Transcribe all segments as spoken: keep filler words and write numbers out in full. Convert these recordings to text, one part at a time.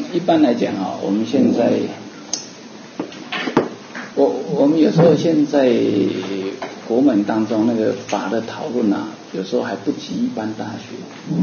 一般来讲啊，我们现在，我我们有时候现在国门当中那个法的讨论啊，有时候还不及一般大学。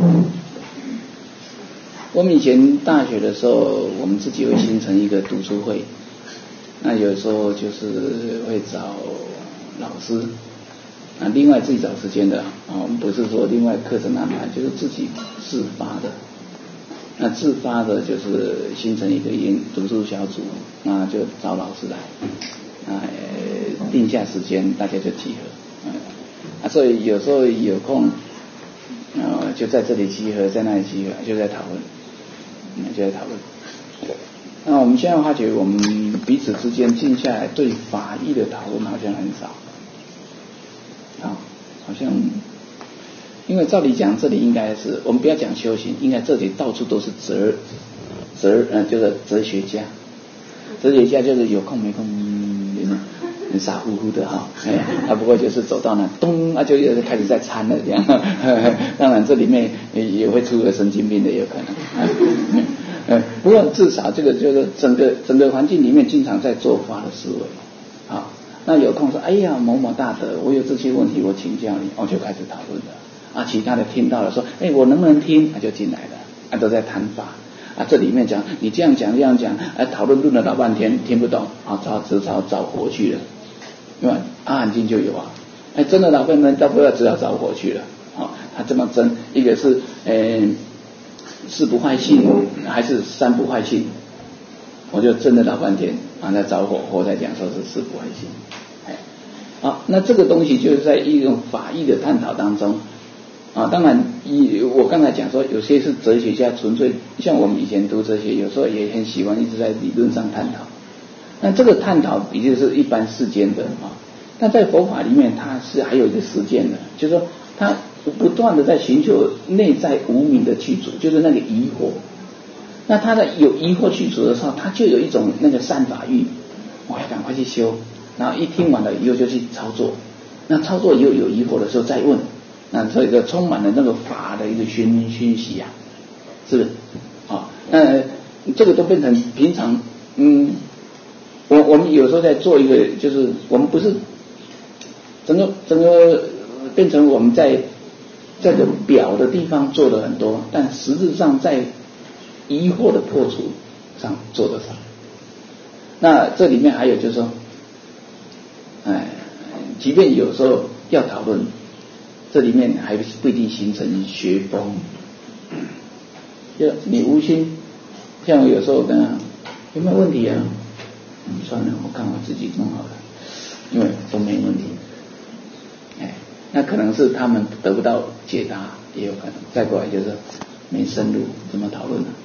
我们以前大学的时候，我们自己会形成一个读书会，那有时候就是会找老师，啊，另外自己找时间的啊，我们不是说另外课程安排，就是自己自发的。那自发的就是形成一个研读书小组，那就找老师来，啊，定下时间，大家就集合，啊，所以有时候有空，啊，就在这里集合，在那里集合，就在讨论，嗯，就在讨论。那我们现在发觉，我们彼此之间静下来对法义的讨论好像很少，啊，好像。因为照理讲，这里应该是我们不要讲修行，应该这里到处都是哲哲，嗯，就是哲学家，哲学家就是有空没空，嗯，很傻乎乎的哈，哎，啊，不过就是走到那咚，啊，就又开始在参了这样，呵呵，当然这里面也会出个神经病的有可能，嗯，不过至少这个就是整个整个环境里面经常在做法的思维，啊，那有空说，哎呀，某某大德，我有这些问题，我请教你，我就开始讨论了。啊，其他的听到了说，哎，我能不能听？他就进来了，啊，都在谈法，啊，这里面讲你这样讲这样讲，啊，讨论论了老半天听不懂，啊，找只好找火去了，对吧？阿含经就有啊，哎，真的老半天到不了，只好找火去了，啊，他这么争，一个是呃四不坏性，还是三不坏性，我就争了老半天，啊，在找火，火才讲说是四不坏性，哎，好，那这个东西就是在一种法义的探讨当中。啊，当然，以我刚才讲说，有些是哲学家纯粹，像我们以前读哲学，有时候也很喜欢一直在理论上探讨。那这个探讨比较是一般世间的啊，但在佛法里面，它是还有一个实践的，就是说，它不断的在寻求内在无明的去除，就是那个疑惑。那他在有疑惑去除的时候，他就有一种那个善法欲，我要赶快去修，然后一听完了以后就去操作。那操作以后有疑惑的时候再问。那所以就充满了那个法的一个熏熏习啊，是不是？啊，那这个都变成平常，嗯，我我们有时候在做一个，就是我们不是整个整个变成我们在在这个表的地方做的很多，但实质上在疑惑的破除上做得少。那这里面还有就是说，哎，即便有时候要讨论。这里面还不一定形成学风，就你无心，像我有时候跟他有没有问题啊？嗯，算了，我看我自己弄好了，因为都没问题。哎，那可能是他们得不到解答，也有可能。再过来就是没深入，怎么讨论呢？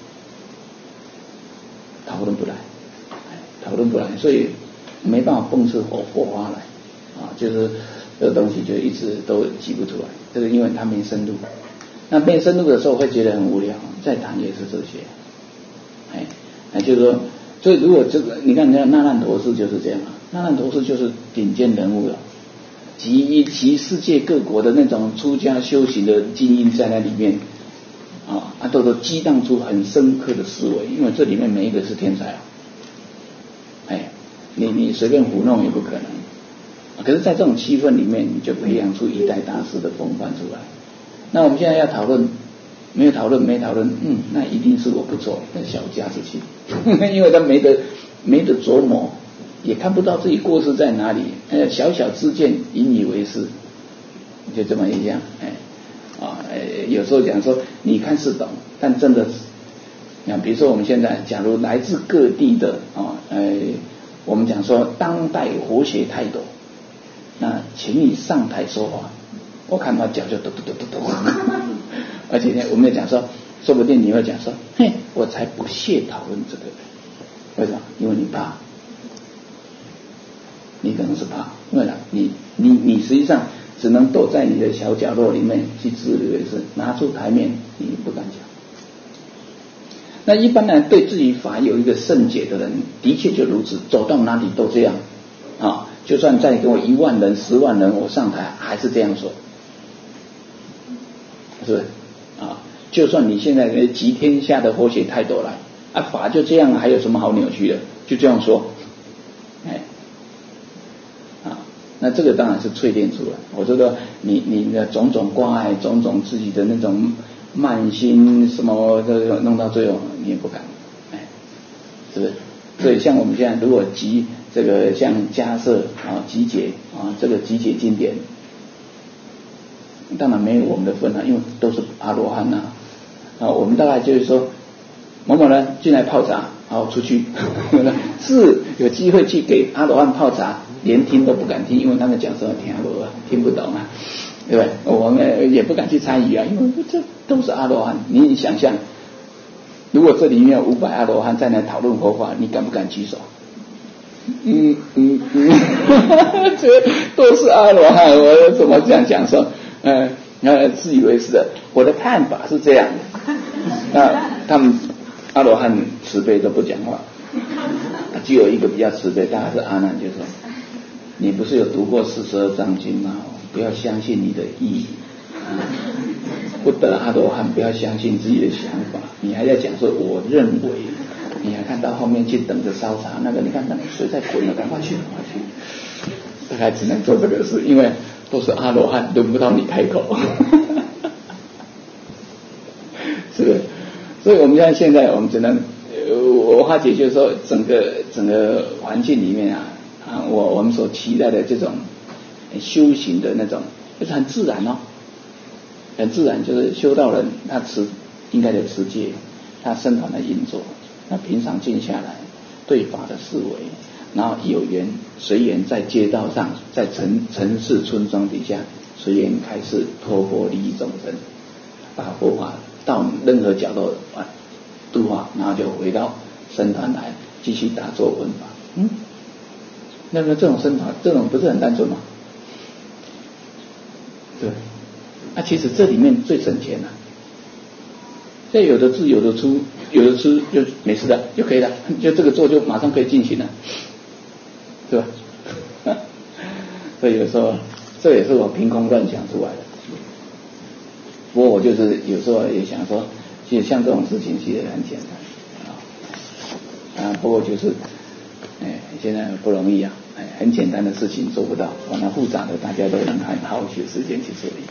讨论不来，讨论不来，所以没办法蹦出火火花来啊，就是。这个东西就一直都挤不出来，这个因为它没深入，那没深入的时候会觉得很无聊，再谈也是这些，哎，那就是说，所以如果这个你看，那那烂陀寺就是这样啊，那烂陀寺就是顶尖人物了，集集世界各国的那种出家修行的精英在那里面，啊，啊都都激荡出很深刻的思维，因为这里面每一个是天才啊，哎，你你随便糊弄也不可能。可是，在这种气氛里面，你就培养出一代大师的风范出来。那我们现在要讨论，没有讨论，没讨论，嗯，那一定是我不错，那小家子气，因为他没得没得琢磨，也看不到自己过失在哪里，呃，小小之见引以为是，就这么一样，哎，啊，有时候讲说你看是懂，但真的是，像比如说我们现在，假如来自各地的啊，呃，我们讲说当代活学泰斗。那请你上台说话，我看到脚就抖抖抖抖抖，而且呢，我们讲说，说不定你会讲说，嘿，我才不屑讨论这个，为什么？因为你怕，你可能是怕，为了你你你实际上只能躲在你的小角落里面去自以为是，拿出台面你不敢讲。那一般人对自己法有一个圣解的人，的确就如此，走到哪里都这样啊。就算再给我一万人、十万人，我上台还是这样说，是不是？啊，就算你现在集天下的活学泰斗来， 啊，法就这样，还有什么好扭曲的？就这样说，哎，啊，那这个当然是淬炼出来。我觉得你你的种种挂碍，种种自己的那种慢心什么的，弄到最后你也不敢，哎，是不是？所以像我们现在如果集这个像迦摄啊集解啊这个集解经典，当然没有我们的份啊，因为都是阿罗汉呐。啊，我们大概就是说，某某人进来泡茶，好出去，是有机会去给阿罗汉泡茶，连听都不敢听，因为他们讲什么听阿罗汉听不懂啊，对不对？我们也不敢去参与啊，因为这都是阿罗汉。你想象，如果这里面有五百阿罗汉在那讨论佛法，你敢不敢举手？嗯嗯嗯，这都是阿罗汉，我怎么这样讲说？嗯、呃，自以为是的。我的看法是这样的，那他们阿罗汉慈悲都不讲话，只有一个比较慈悲，大概是阿难，就说：你不是有读过四十二章经吗？不要相信你的意，不得阿罗汉，不要相信自己的想法，你还在讲说我认为。你还看到后面去等着烧茶，那个你看那个水在滚了，赶快去，赶快去。大概只能做这个事，因为都是阿罗汉，轮不到你开口，是不是？所以我们现在现在我们只能，呃，我化解就是说，整个整个环境里面啊，啊，我我们所期待的这种修行的那种，就是很自然哦，很自然，就是修道人他持应该的持戒，他身团的运作。那平常静下来，对法的思维，然后有缘随缘在街道上，在城城市村庄底下，随缘开示托钵利益众生，把佛法到任何角落啊度化，然后就回到僧团来继续打坐闻法。嗯，那么这种僧团，这种不是很单纯吗？对，那、啊、其实这里面最省钱了、啊。这有的字有的出有的吃就没事的就可以了，就这个做就马上可以进行了，对吧？所以有时候这也是我凭空乱想出来的。不过我就是有时候也想说，其实像这种事情其实很简单啊，不过就是哎现在不容易啊，哎很简单的事情做不到，那复杂的大家都能很好些时间去处理。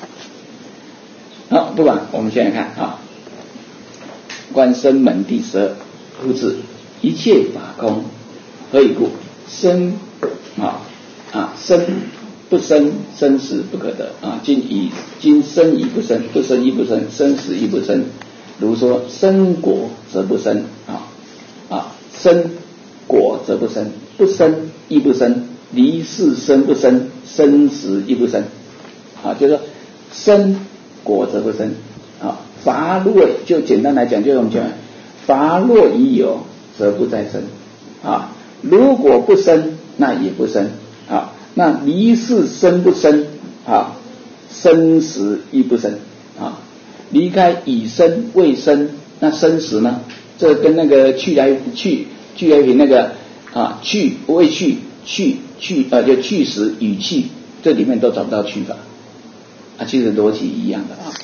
好，不管我们现在看啊。观生门第十二，复次，一切法空，何以故？生啊啊生不生，生死不可得啊！今以今生已不生，不生亦不生，生死亦不生。如说生果则不生啊啊生果则不生，不生亦不生，离世生不生，生死亦不生啊！就是说生果则不生啊。法若就简单来讲，就是我们讲，法若已有，则不再生啊。如果不生，那也不生啊。那离世生不生啊？生死亦不生啊。离开已生未生，那生死呢？这跟那个去来去去来品那个啊去未去去去呃就去时与去，这里面都找不到去法啊，其实逻辑一样的啊。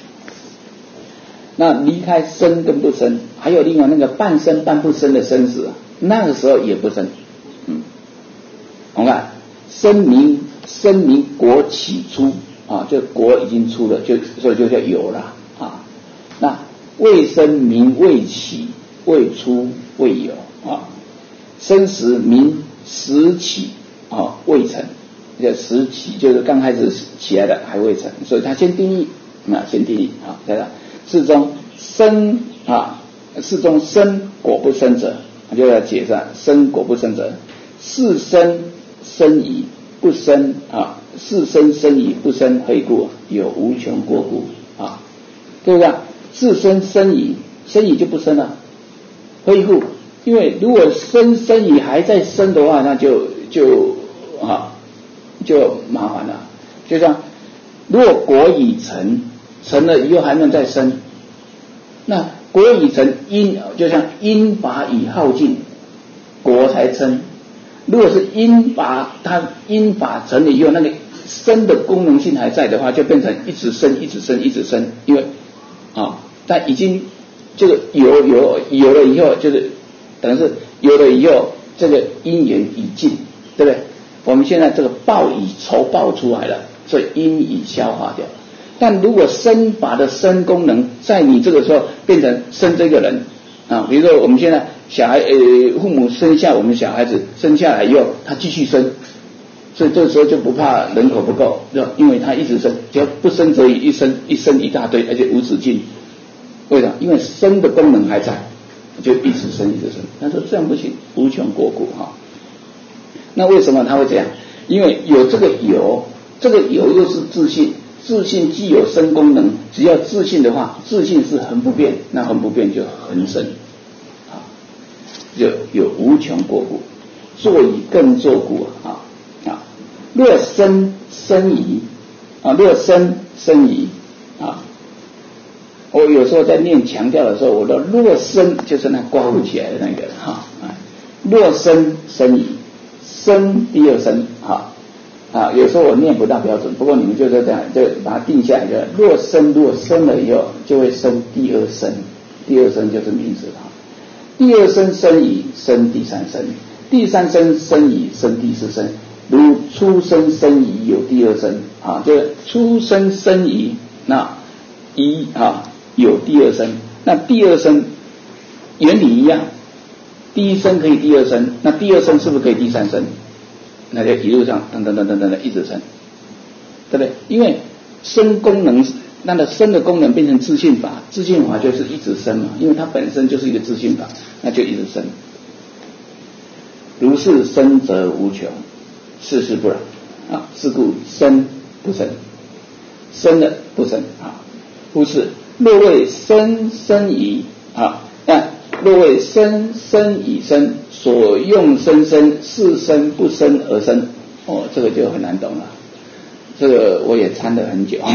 那离开生跟不生，还有另外那个半生半不生的生死，那个时候也不生。嗯，我们看生民生民国起初啊，就国已经出了，就所以就叫有了啊。那未生民未起未出未有啊，生时民时起啊未成，这时起就是刚开始起来的还未成，所以他先定义啊，先定义啊，在这。世中生啊，世中生果不生者，就要解释生果不生者，是生生矣不生啊，是生生矣不生，何以故？有无穷过故啊，对不对？是生生矣，生矣就不生了，何以故？因为如果生生矣还在生的话，那就就啊就麻烦了。就像如果果已成。成了以后还能再生，那果已成因，就像因法已耗尽，果才成。如果是因法，它因法成了以后，那个生的功能性还在的话，就变成一直生，一直生，一直生，因为啊，但已经这个有有有了以后，就是等于是有了以后，这个因缘已尽，对不对？我们现在这个报已酬报出来了，所以因已消化掉。但如果生法的生功能在你这个时候变成生这个人啊，比如说我们现在小孩呃父母生下我们小孩子生下来以后，他继续生，所以这个时候就不怕人口不够，因为他一直生，只要不生则已，一生一生一大堆，而且无止境。为什么？因为生的功能还在，就一直生一直生。他说这样不行，无穷过苦哈。那为什么他会这样？因为有这个有，这个有又是自信。自信既有生功能，只要自信的话，自信是恒不变，那恒不变就恒生，啊，就有无穷过故，坐以更作故啊啊！若生生疑啊，若生生疑啊，我有时候在念强调的时候，我的若生就是那刮不起来的那个哈啊，若生生疑，生第二生哈。啊，有时候我念不大标准，不过你们就这样，就把它定下来，就若生，若生了以后，就会生第二生，第二生就是名字哈。第二生生疑，生第三生，第三生生疑，生第四生，如出生生疑有第二生啊，这出生生疑，那疑啊有第二生，那第二生原理一样，第一生可以第二生，那第二生是不是可以第三生？那就一路上等等等等等等一直生，对不对？因为生功能，那个生的功能变成自性法，自性法就是一直生嘛，因为它本身就是一个自性法，那就一直生。如是生则无穷，世事不然啊，是故生不生，生了不生啊。忽是若为生生疑啊，那若为生生已生。所用生生是生不生而生，哦，这个就很难懂了。这个我也参了很久，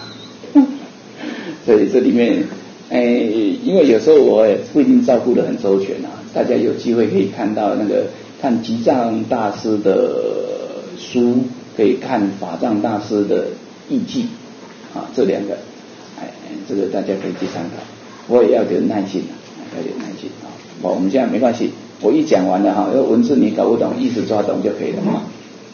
所以这里面，哎，因为有时候我也不一定照顾得很周全啊。大家有机会可以看到那个看吉藏大师的书，可以看法藏大师的译记啊，这两个，哎，这个大家可以去参考。我也要点耐心啊，要点耐心啊。我们现在没关系。我一讲完了哈，因为文字你搞不懂，意思抓懂就可以了哈。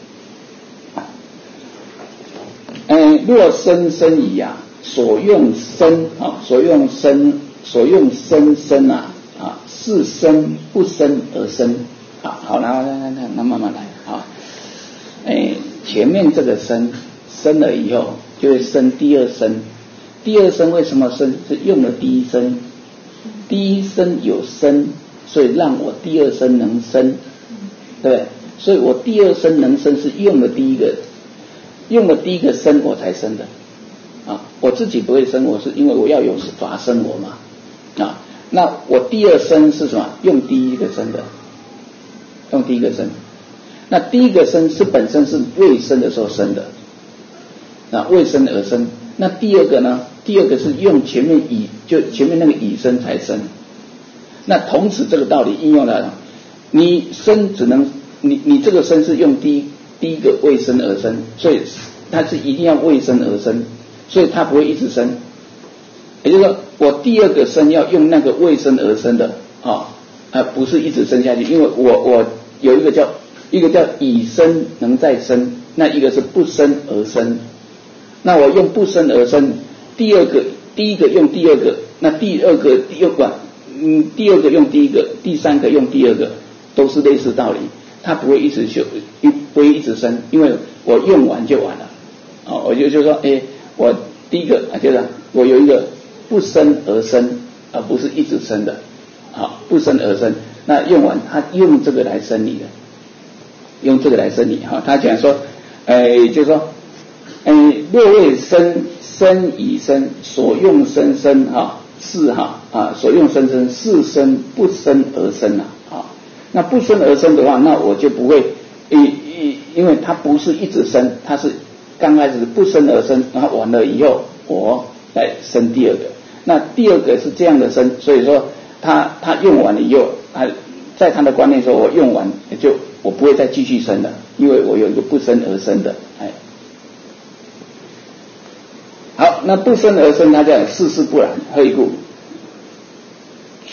嗯，若生生疑啊，所用生啊，所用生，所用生生啊啊，是生不生而生啊。好，来来来来，那慢慢来啊。哎，前面这个生生了以后，就会生第二生。第二生为什么生？是用了第一生，第一生有生。所以让我第二生能生，对不对？所以我第二生能生是用了第一个，用了第一个生我才生的啊！我自己不会生，我是因为我要有法生我嘛啊！那我第二生是什么？用第一个生的，用第一个生。那第一个生是本身是未生的时候生的，啊，未生而生。那第二个呢？第二个是用前面已就前面那个已生才生。那同时这个道理应用了，你生只能你你这个生是用第一第一个未生而生，所以它是一定要未生而生，所以它不会一直生。也就是说，我第二个生要用那个未生而生的啊，而不是一直生下去，因为我我有一个叫一个叫已生能再生，那一个是不生而生。那我用不生而生，第二个第一个用第二个，那第二个第二个。嗯，第二个用第一个，第三个用第二个，都是类似道理。它不会一直修，不会一直生，因为我用完就完了。哦，我就就说，哎，我第一个啊，就是我有一个不生而生，而不是一直生的。好，不生而生，那用完，他用这个来生你的，用这个来生你哈。他讲说，哎，就是说，哎，若为生生已生，所用生生哈。是哈啊，所用生生是生不生而生啊，啊，那不生而生的话，那我就不会，因因为它不是一直生，它是刚开始不生而生，然后完了以后我来生第二个，那第二个是这样的生，所以说他他用完了以后，他在他的观念说，我用完就我不会再继续生了，因为我有一个不生而生的，哎。好，那不生而生，它叫世事不然，何以故？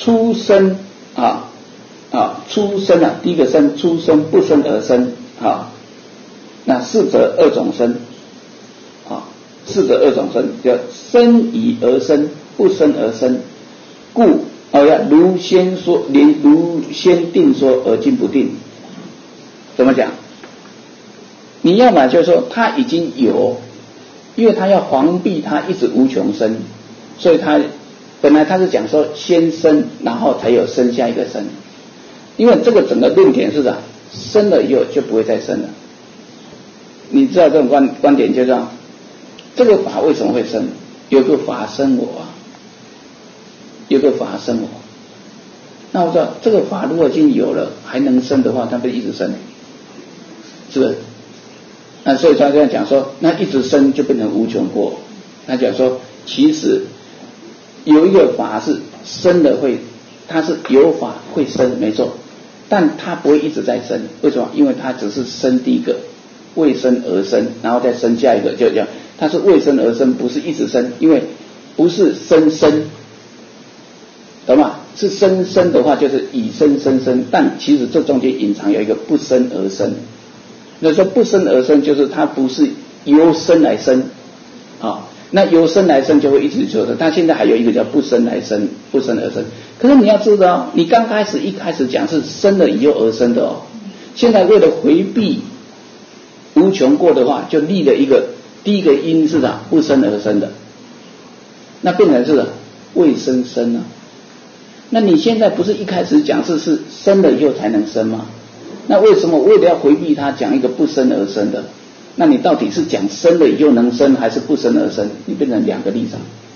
出生啊啊出生啊，第一个生出生不生而生啊，那四者二种生啊，四者二种生叫生以而生，不生而生，故哦呀如先说，连如先定说而今不定。怎么讲？你要么就是说他已经有，因为他要防避他一直无穷生，所以他本来他是讲说先生，然后才有生下一个生，因为这个整个论点是啥？生了以后就不会再生了。你知道这种观观点就是说，这个法为什么会生？有个法生我啊，有个法生我。那我知道这个法如果已经有了，还能生的话，它不是一直生，是不是？那所以他这样讲说，那一直生就变成无穷过。他讲说，其实有一个法是生的会，它是有法会生，没错，但它不会一直在生。为什么？因为它只是生第一个，未生而生，然后再生下一个，就这样。它是未生而生，不是一直生，因为不是生生，懂吗？是生生的话就是以生生生，但其实这中间隐藏有一个不生而生。那说不生而生，就是它不是由生来生啊。那由生来生就会一直做的，它现在还有一个叫不生来生，不生而生。可是你要知道，你刚开始一开始讲是生了以后而生的哦。现在为了回避无穷过的话，就立了一个第一个因是啥？不生而生的，那变成是未生生啊。那你现在不是一开始讲是是生了以后才能生吗？那为什么为了要回避它讲一个不生而生的？那你到底是讲生了以后能生，还是不生而生？你变成两个立场，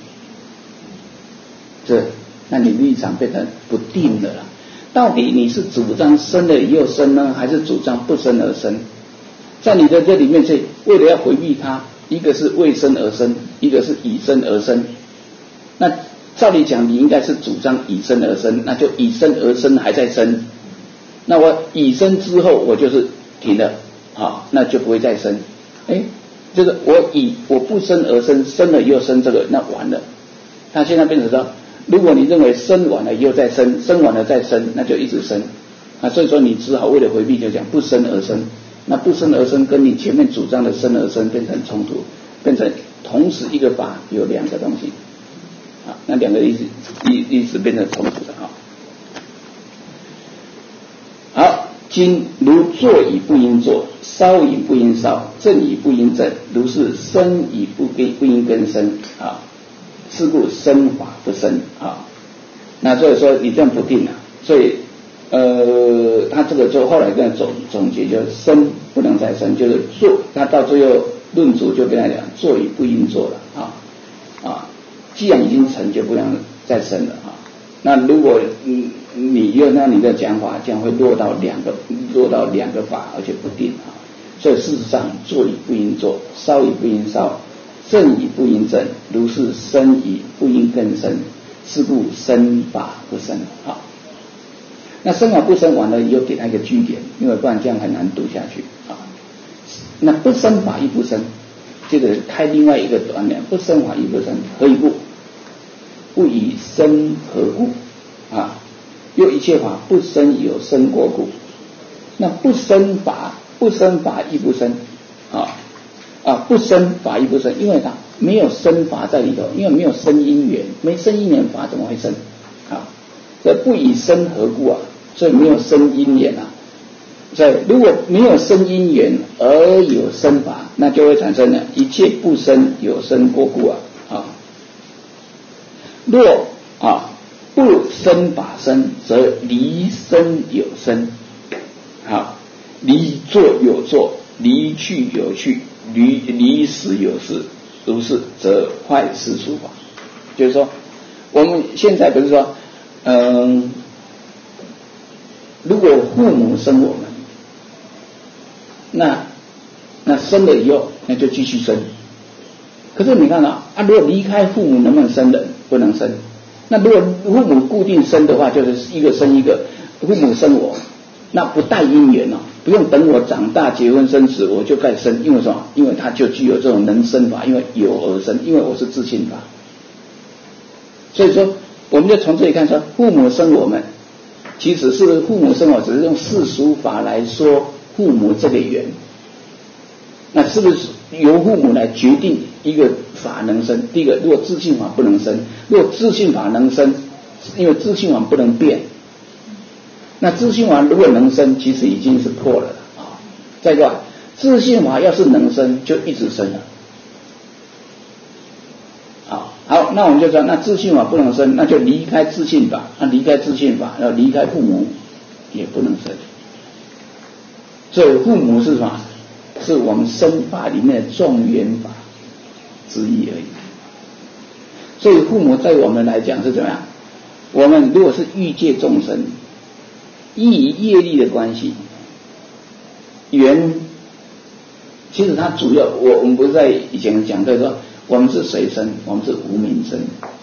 是，那你立场变成不定的了。到底你是主张生了以后生呢，还是主张不生而生？在你的这里面是为了要回避它，一个是未生而生，一个是以生而生。那照理讲，你应该是主张以生而生，那就以生而生还在生。那我以生之后，我就是停了，好，那就不会再生。哎，就是我以我不生而生，生了又生这个，那完了。那现在变成说，如果你认为生完了以后再生，生完了再生，那就一直生。啊，所以说你只好为了回避，就讲不生而生。那不生而生跟你前面主张的生而生变成冲突，变成同时一个法有两个东西。啊，那两个意思意意思变成冲突的啊。好，今如坐以不应坐，烧以不应烧，正以不应正，如是生以不不应根生啊。是故生法不生啊。那所以说你这样不定啊，所以呃，他这个就后来这样总总结，就是生不能再生，就是坐，他到最后论主就跟他讲，坐以不应坐了啊啊。既然已经成就不能再生了啊，那如果你你用那你的讲法，这样会落到两个落到两个法，而且不定啊。所以事实上，坐以不应坐，烧以不应烧，正以不应正，如是生以不应根生，是故生法不生啊。那生法不生完了，又给他一个句点，因为不然这样很难读下去啊。那不生法亦不生，这个开另外一个短两，不生法亦不生，何以故？不以生何故啊？又一切法不生有生过故。那不生法，不生法亦不生啊啊！不生法亦不生，因为它没有生法在里头，因为没有生因缘，没生因缘法怎么会生啊？这不以生何故啊？所以没有生因缘啊。所以如果没有生因缘而有生法，那就会产生了一切不生有生过故啊啊！若啊不生法生，则离生有生，好，离作有作，离去有去，离离死有死，如是则坏世俗法。就是说，我们现在不是说，嗯，如果父母生我们，那那生了以后，那就继续生。可是你看啊，啊，如果离开父母能不能生人？不能生。那如果父母固定生的话，就是一个生一个，父母生我，那不带因缘哦，不用等我长大结婚生子我就该生，因为什么？因为他就具有这种能生法，因为有而生，因为我是自性法。所以说我们就从这里看说，父母生我们，其实是不是父母生我，只是用世俗法来说父母这个缘，那是不是由父母来决定一个法能生？第一个，如果自性法不能生，如果自性法能生，因为自性法不能变，那自性法如果能生，其实已经是破了啊。再一个，自性法要是能生，就一直生了。好，那我们就说，那自性法不能生，那就离开自性法，那离开自性法，要离开父母也不能生。所以父母是什么？是我们生法里面的众缘法之一而已。所以父母在我们来讲是怎么样？我们如果是欲界众生，依于业力的关系，缘，其实它主要，我我们不是在以前讲的说，我们是谁生？我们是无明生。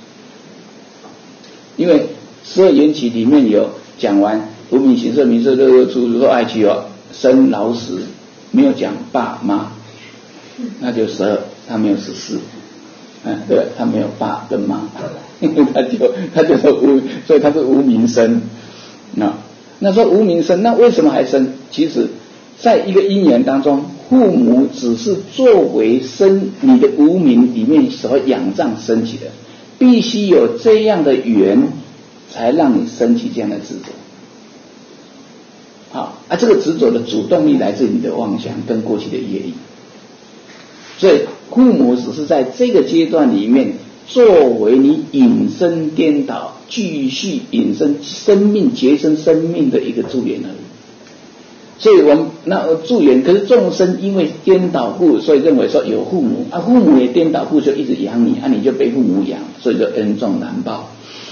因为十二缘起里面有讲完无明行识名色乐乐处说爱取哦，生老死，没有讲爸妈，那就十二，他没有十四，嗯，对，他没有爸跟妈，因为他就他就是无，所以他是无明生。那那说无明生，那为什么还生？其实在一个因缘当中，父母只是作为生你的无明里面所仰仗升起的，必须有这样的缘，才让你升起这样的执着。好啊，这个执着的主动力来自你的妄想跟过去的业力，所以父母只是在这个阶段里面，作为你引生颠倒、继续引生生命、结生生命的一个助缘而已。所以我们那助缘，可是众生因为颠倒故，所以认为说有父母啊，父母也颠倒故，就一直养你啊，你就被父母养，所以就恩重难报。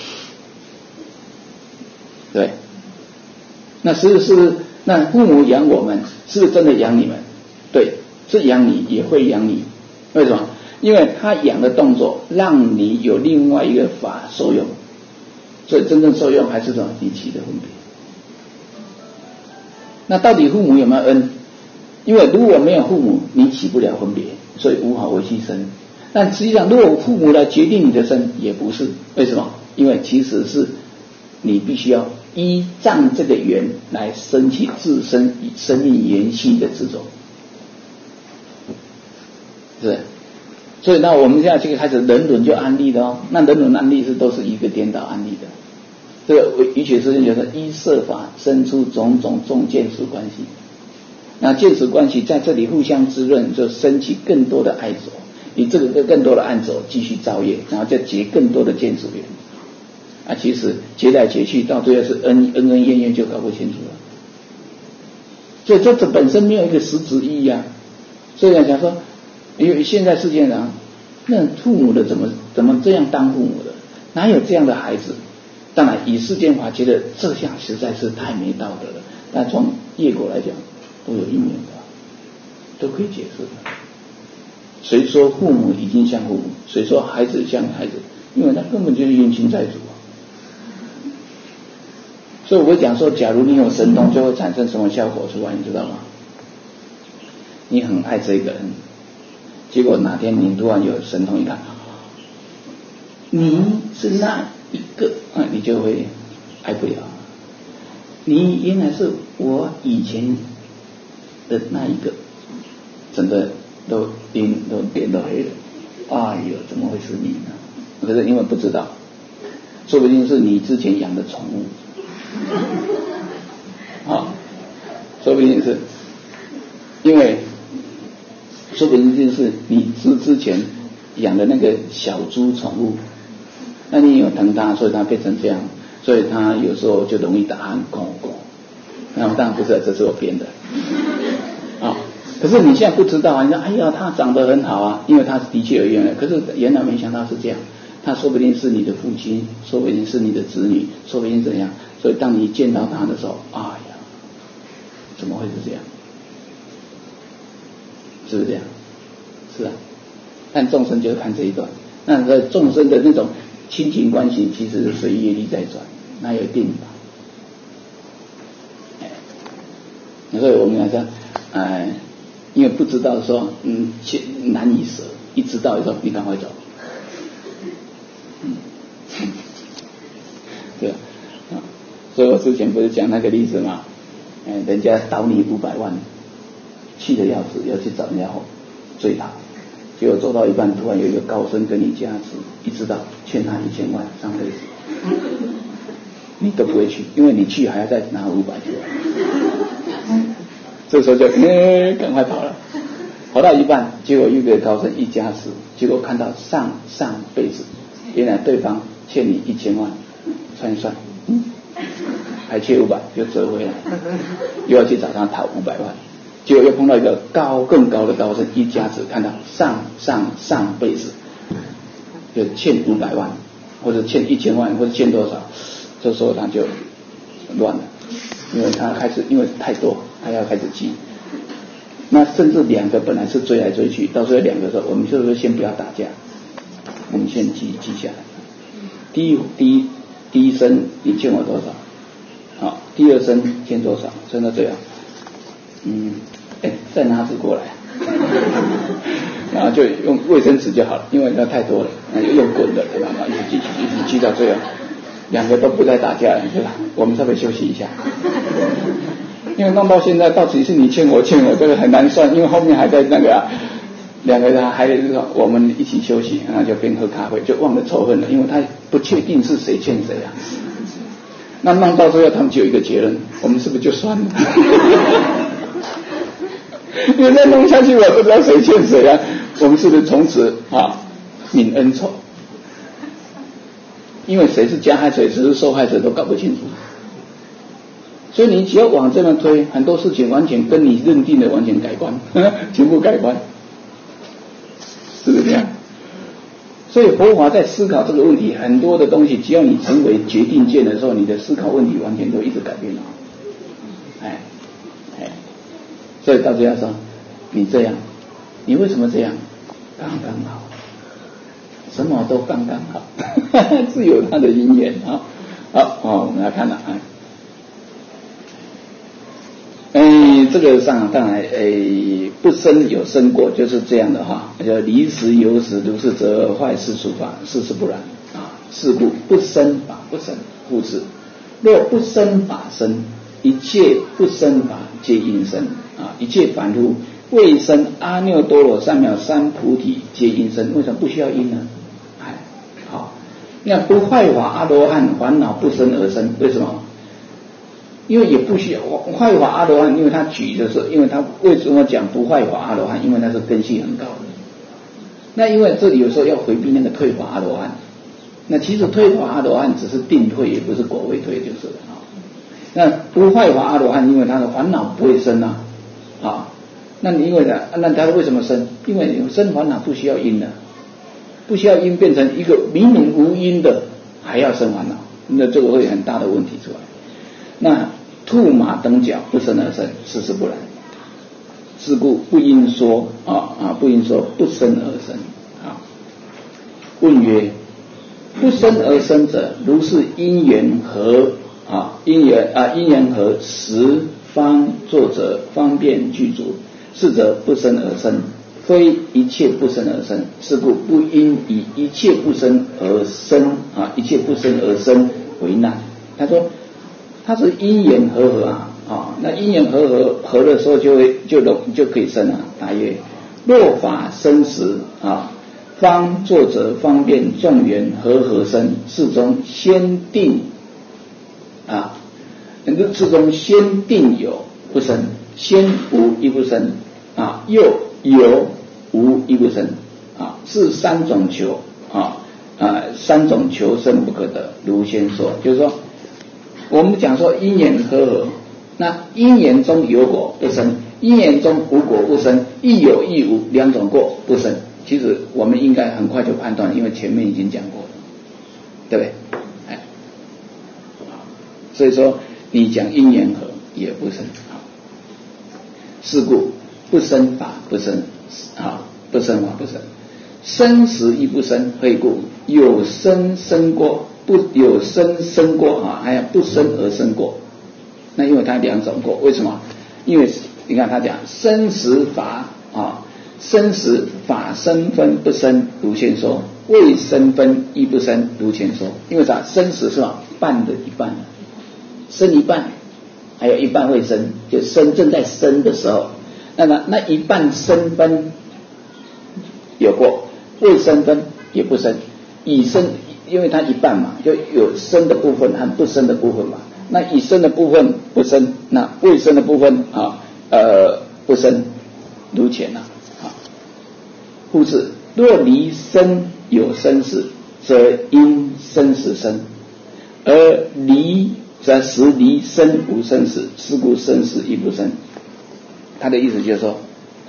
对，那是是不是？那父母养我们，是不是真的养你们？对，是养你，也会养你。为什么？因为他养的动作，让你有另外一个法受用，所以真正受用还是什么？你起的分别。那到底父母有没有恩？因为如果没有父母，你起不了分别，所以无法为其生。但实际上，如果父母来决定你的生，也不是。为什么？因为其实是你必须要依仗这个缘来生起自身生命延续的执着，是。所以那我们现在就开始人伦就案例的哦，那人伦案例是都是一个颠倒案例的。这个瑜伽师就是依色法生出种种众见识关系，那见识关系在这里互相滋润，就升起更多的爱着，你这个更多的爱着继续造业，然后再结更多的见识缘啊，其实结来结去，到最后是恩恩恩怨怨就搞不清楚了。所以这这本身没有一个实质意义啊。所以讲说，因为现在世界上，那父母的怎么怎么这样当父母的，哪有这样的孩子？当然，以世间法觉得这项实在是太没道德了，但从业果来讲，都有因缘的，都可以解释的。谁说父母已经像父母？谁说孩子像孩子？因为他根本就是冤亲债主啊。所以我讲说，假如你有神通，就会产生什么效果出来，你知道吗？你很爱这个人，结果哪天你突然有神通一看，你是那一个啊，你就会爱不了。你原来是我以前的那一个，整个都脸都变到黑了。哎呦，怎么会是你呢？可是因为不知道，说不定是你之前养的宠物，啊，说不定是，因为说不定就是你之之前养的那个小猪宠物。那你有疼它，所以它变成这样，所以它有时候就容易打鼾狗狗。那当然不是，这是我编的啊。可是你现在不知道啊，你说哎呀，它长得很好啊，因为它的确有缘人。可是原来没想到是这样，它说不定是你的父亲，说不定是你的子女，说不定怎样。所以当你见到它的时候，哎呀，怎么会是这样？是不是这样？是啊。但众生就看这一段，那个众生的那种亲情关系其实是随业力在转，哪有定法？所以我们来说，呃，因为不知道说，嗯，难以舍，一知道以后你赶快走。嗯对吧？啊，所以我之前不是讲那个例子嘛，嗯，人家倒你五百万，气得要死，要去找人家追讨，结果做到一半，突然有一个高僧跟你加持，一知道欠他一千万，上辈子你都不会去，因为你去还要再拿五百出来，这时候就哎，赶快跑了。跑到一半，结果有个高僧一加持，结果看到上上辈子，原来对方欠你一千万，算一算，嗯，还缺五百，就折回来，又要去找他讨五百万，结果又碰到一个高更高的高僧一加持，看到上上上辈子就欠五百万，或者欠一千万，或者欠多少，这时候他就乱了，因为他开始因为太多，他要开始记。那甚至两个本来是追来追去，到时候两个说，我们是不是先不要打架，我们先记记下来。第一第一第一声你欠我多少？好，第二声欠多少？真的这样，嗯，哎，再拿纸过来，然后就用卫生纸就好了，因为那太多了，那就用滚的，对吧？一直记一直记到这样，两个都不再打架了，对吧？我们稍微休息一下。因为弄到现在，到底是你欠我欠我，这个很难算，因为后面还在那个、啊、两个人还是说我们一起休息，然后就边喝咖啡，就忘了仇恨了，因为他不确定是谁欠谁啊。那弄到最后，他们就有一个结论：我们是不是就算了？因为再弄下去，我不知道谁欠谁啊。我们是不是从此啊泯恩仇？因为谁是加害者，谁是受害者都搞不清楚。所以你只要往这边推，很多事情完全跟你认定的完全改观，全部改观，是不是这样？所以佛法在思考这个问题，很多的东西，只要你成为决定见的时候，你的思考问题完全都一直改变了。哎哎，所以到最后说，你这样，你为什么这样？刚刚好，什么都刚刚好，是有它的因缘啊。好，哦，我们来看了啊。哎，这个上当然，哎，不生有生过，就是这样的哈。叫离时有时，如是则坏事处法，事实不然啊。是故不生法不生，故事若不生法生，一切不生法皆因生啊。一切凡夫未生阿耨多罗三藐三菩提皆因生，为什么不需要因呢？哎，好，那不坏法阿罗汉烦恼不生而生，为什么？因为也不需要坏法阿罗汉，因为他举的是，因为他为什么讲不坏法阿罗汉？因为那是根系很高的。那因为这里有时候要回避那个退法阿罗汉，那其实退法阿罗汉只是定退，也不是果位退就是了啊。那不坏法阿罗汉，因为他的烦恼不会生啊啊。那你因为呢？那他为什么生？因为生烦恼不需要因的，不需要因变成一个明明无因的，还要生烦恼，那这个会很大的问题出来。那兔马等角不生而生，事实不然。是故不应说啊啊，不应说不生而生啊。问曰：不生而生者，如是因缘和啊，因缘啊，因缘和十方作者方便具足，是则不生而生，非一切不生而生。是故不应以一切不生而生啊，一切不生而生为难。他说。它是因缘和合啊，啊，那因缘和合合的时候就会就容就可以生了。大约若法生时啊，方作者方便众缘和合生，是中先定啊，是中先定有不生，先无一不生啊，又有无一不生啊，是三种求啊啊，三种求生不可得。如先说，就是说。我们讲说因缘和合，那因缘中有果不生，因缘中无果不生，亦有亦无两种过不生。其实我们应该很快就判断，因为前面已经讲过了，对不对？哎，所以说你讲因缘合也不生，是故不生法不生啊，不生法不生，生时亦不生，何以故？有生生过。不有生生过啊，还有不生而生过。那因为它两种过，为什么？因为你看他讲生时法啊，生时法生分不生，如前说；未生分亦不生，如前说。因为啥？生时是吧？ 半的一半，生一半，还有一半会生，就生正在生的时候，那么那一半生分有过，未生分也不生，已生，因为它一半嘛，就有生的部分和不生的部分嘛。那已生的部分不生，那未生的部分啊，呃，不生，如前啊。啊，故此，若离生有生死，则因生死生；而离则时离生无生死，是故生死亦不生。他的意思就是说，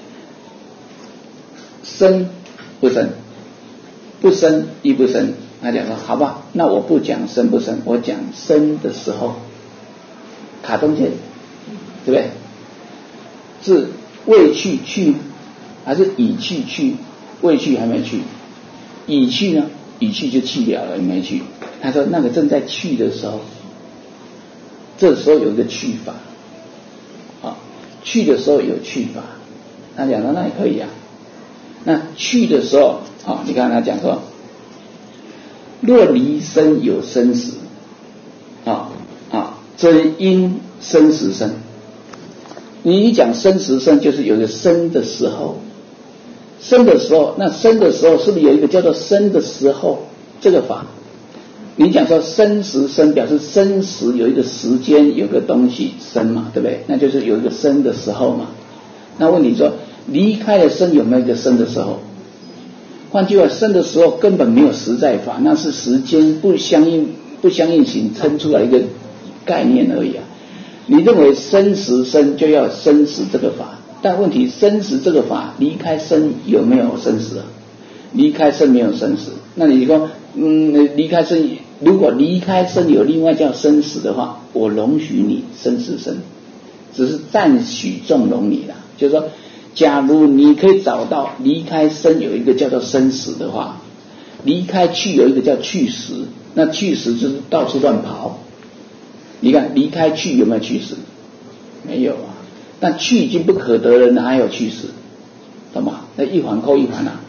生不生，不生亦不生。他讲说，好吧，那我不讲生不生，我讲生的时候，卡中间，对不对？是未去去，还是已去去？未去还没去，已去呢？已去就去掉了，没去。他说那个正在去的时候，这时候有一个去法，啊，去的时候有去法。他讲说那也可以啊。那去的时候啊，你看他讲说，若离生有生死，啊啊，则因生死生。你一讲生死生，就是有一个生的时候，生的时候，那生的时候是不是有一个叫做生的时候这个法？你讲说生时生，表示生时有一个时间，有个东西生嘛，对不对？那就是有一个生的时候嘛。那问你说，离开了生有没有一个生的时候？换句话，生的时候根本没有实在法，那是时间不相应不相应形称出来一个概念而已啊。你认为生时生就要生死这个法，但问题生死这个法离开生有没有生死啊？离开生没有生死，那你说嗯，离开生，如果离开生有另外叫生死的话，我容许你生死生，只是暂许纵容你啦。就是说，假如你可以找到离开生有一个叫做生死的话，离开去有一个叫去死，那去死就是到处乱跑。你看离开去有没有去死？没有啊。那去已经不可得了，哪还有去死？懂吗？那一环扣一环啊。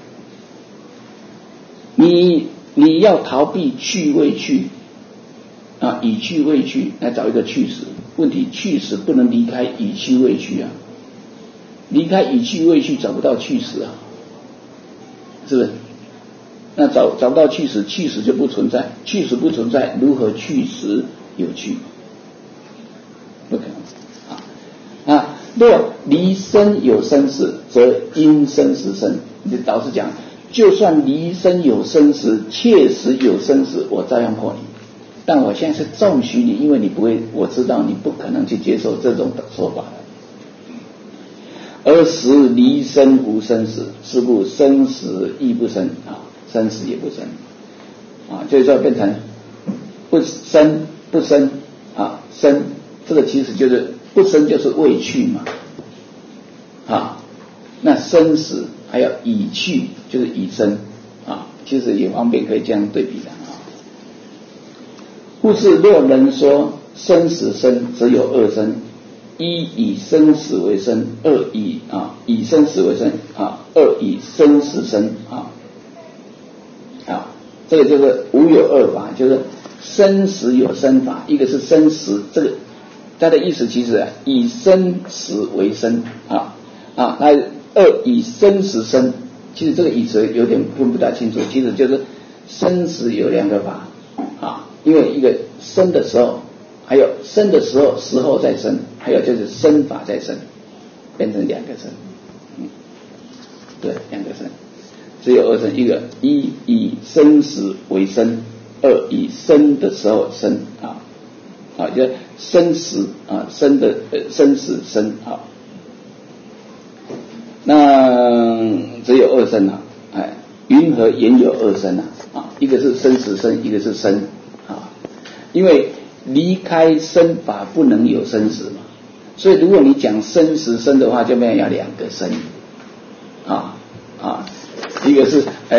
你你要逃避去未去啊，已去未去，来找一个去死。问题去死不能离开已去未去啊，离开已去未去找不到去死啊，是不是？那找找不到去死，去死就不存在，去死不存在，如何去死有去？不可能啊！啊，若离生有生死，则因生死生。你老实讲，就算离生有生死，切实有生死，我照样破你。但我现在是重许你，因为你不会，我知道你不可能去接受这种说法的。而时离生无生死，是故生死亦不生啊，生死也不生啊，就是说变成不生不生啊，生这个其实就是不生就是未去嘛啊，那生死还要已去就是已生啊，其实也方便可以这样对比的啊。故是若人说生死生，则有二生。一以生死为生，二以啊以生死为生啊，二以生死生啊啊，这个就是无有二法，就是生死有生法，一个是生死，这个它的意思其实啊，以生死为生啊啊，那二以生死生，其实这个意思有点分不大清楚，其实就是生死有两个法啊，因为一个生的时候。还有生的时候，时候再生，还有就是生法再生，变成两个生，嗯，对，两个生，只有二生，一个一以生死为生，二以生的时候生啊啊，就生死啊，生的呃生死生啊，那只有二生啊，哎，云何言有二生啊？啊，一个是生死生，一个是生啊，因为。离开生法不能有生死嘛，所以如果你讲生死生的话，就变成要两个生啊啊，一个是呃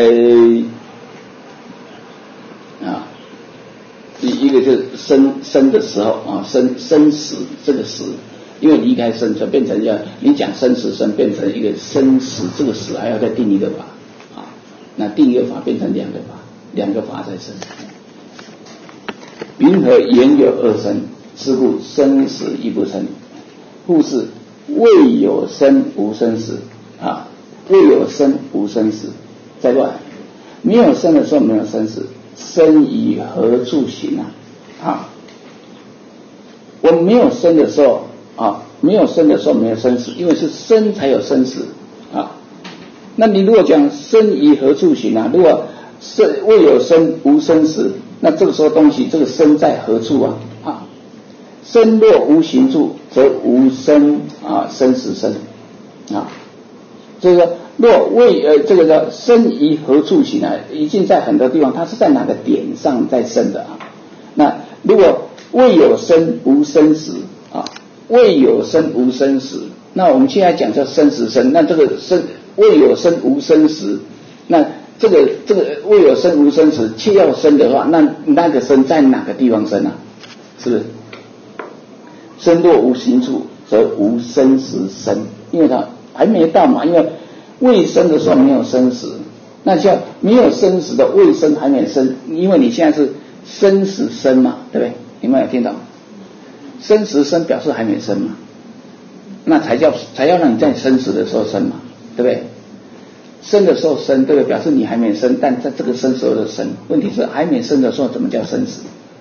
啊，一一个就是生生的时候啊，生生死这个死，因为离开生就变成要你讲生死生变成一个生死，这个死还要再定一个法啊，那定一个法变成两个法，两个法再生。 云何言有二生？是故生死亦不成。故是未有生无生死啊，未有生无生死。再过来，没有生的时候没有生死，生以何处行啊？啊，我们没有生的时候啊，没有生的时候没有生死，因为是生才有生死啊。那你如果讲生以何处行啊？如果生未有生无生死，那这个时候东西这个生在何处啊？啊，生若无形处，则无生啊，生死生啊。所以说，若未呃这个叫生于何处行啊？已经在很多地方，它是在哪个点上在生的啊？那如果未有生无生死啊，未有生无生死，那我们现在讲叫生死生，那这个生未有生无生死，那这个这个未有生无生死，切要生的话，那那个生在哪个地方生啊？是不是？生若无形处，则无生死生，因为它还没到嘛，因为未生的时候没有生死，那叫没有生死的未生还没生，因为你现在是生死生嘛，对不对？你们有听到？生死生表示还没生嘛，那才叫才要让你在生死的时候生嘛，对不对？生的时候生，对不对？表示你还没生，但在这个生时候的生，问题是还没生的时候怎么叫生死？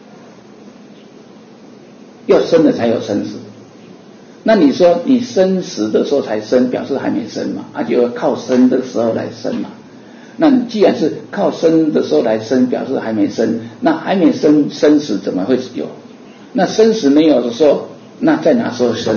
要生了才有生死。那你说你生死的时候才生，表示还没生嘛，啊就要靠生的时候来生嘛。那你既然是靠生的时候来生，表示还没生，那还没生生死怎么会有？那生死没有的时候，那在哪时候生？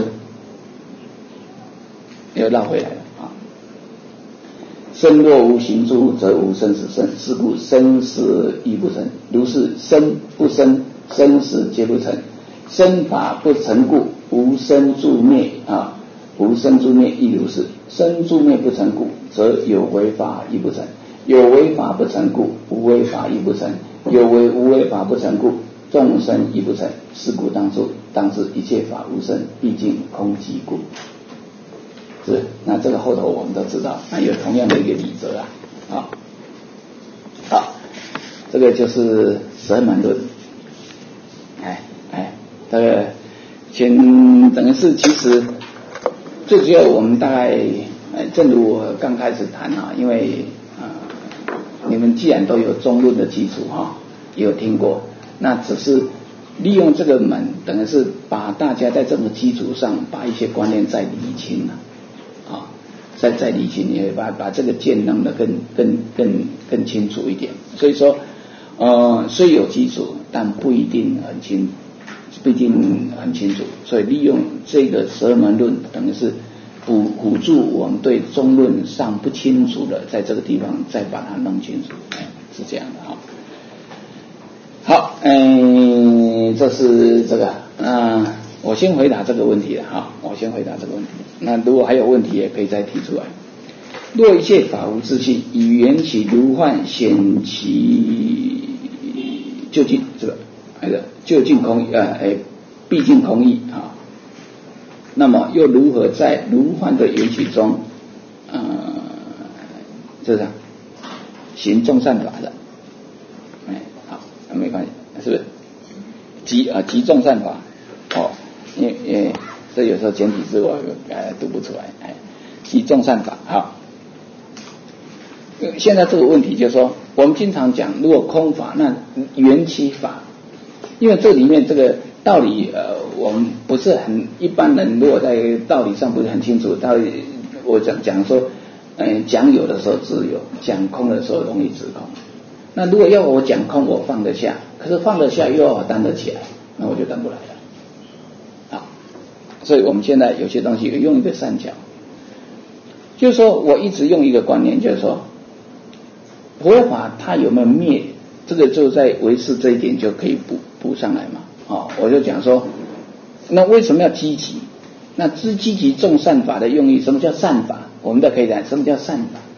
又绕回来了啊。生若无形处，则无生死生，是故生死亦不成。如是生不生，生死皆不成。生法不成故，无生住灭啊，无生住灭亦如是。生住灭不成故，则有为法亦不成。有为法不成故，无为法亦不成。有为无为法不成故，众生亦不成。是故当知当知一切法无生，毕竟空寂故。是，那这个后头我们都知道，那有同样的一个理则啊。啊，好，这个就是十二门论。哎哎。这个先等于是其实最主要我们大概正如我刚开始谈啊，因为啊、呃、你们既然都有中论的基础哈、啊，也有听过，那只是利用这个门，等于是把大家在这个基础上把一些观念再理清了啊，再再理清，也把把这个见弄得更更更更清楚一点。所以说呃虽有基础，但不一定很清楚。不一定很清楚，所以利用这个十二门论，等于是辅辅助我们对中论上不清楚的，在这个地方再把它弄清楚，是这样的哈。好，嗯，这是这个，嗯、呃，我先回答这个问题了哈，我先回答这个问题。那如果还有问题，也可以再提出来。若一切法无自性，以缘起如幻显其究竟，这个。那个究竟空呃哎，毕竟空义啊。那么又如何在如幻的缘起中，呃，这样行众善法的？哎，好，没关系，是不是？集啊集众善法，哦，因为因为这有时候简体字我呃读不出来，哎，集众善法好。现在这个问题就是说，我们经常讲，如果空法，那缘起法。因为这里面这个道理，呃，我们不是很一般人，如果在道理上不是很清楚，道理我讲讲说，嗯、呃，讲有的时候自有，讲空的时候容易自空。那如果要我讲空，我放得下，可是放得下又要我担得起来，那我就担不来了。好，所以我们现在有些东西用一个三角，就是说我一直用一个观念，就是说，佛法它有没有灭？这个就在维持这一点就可以补补上来嘛，哦，我就讲说，那为什么要积极？那知积极众善法的用意，什么叫善法？我们都可以讲，什么叫善法？